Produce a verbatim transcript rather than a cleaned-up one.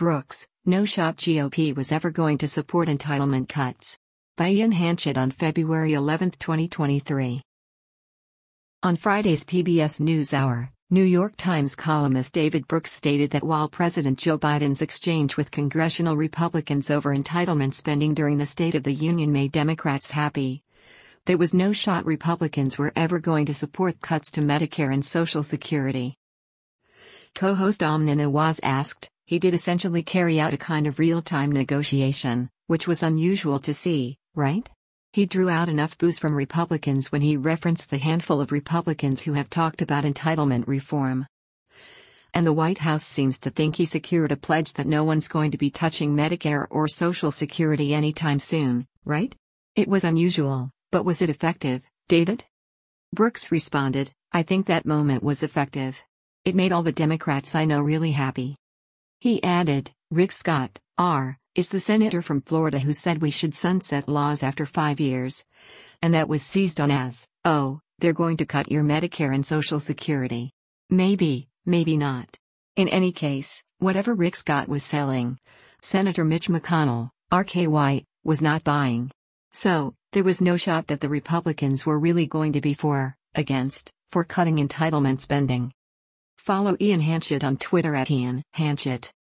Brooks, no shot G O P was ever going to support entitlement cuts. By Ian Hanchett on February eleventh, twenty twenty-three. On Friday's P B S NewsHour, New York Times columnist David Brooks stated that while President Joe Biden's exchange with congressional Republicans over entitlement spending during the State of the Union made Democrats happy, there was no shot Republicans were ever going to support cuts to Medicare and Social Security. Co-host Amna Nawaz asked, "He did essentially carry out a kind of real-time negotiation, which was unusual to see, right? He drew out enough boos from Republicans when he referenced the handful of Republicans who have talked about entitlement reform. And the White House seems to think he secured a pledge that no one's going to be touching Medicare or Social Security anytime soon, right? It was unusual, but was it effective, David?" Brooks responded, "I think that moment was effective. It made all the Democrats I know really happy." He added, "Rick Scott, R, is the senator from Florida who said we should sunset laws after five years. And that was seized on as, oh, they're going to cut your Medicare and Social Security. Maybe, maybe not. In any case, whatever Rick Scott was selling, Senator Mitch McConnell, R K Y, was not buying. So, there was no shot that the Republicans were really going to be for, against, for cutting entitlement spending." Follow Ian Hanchett on Twitter at Ian Hanchett.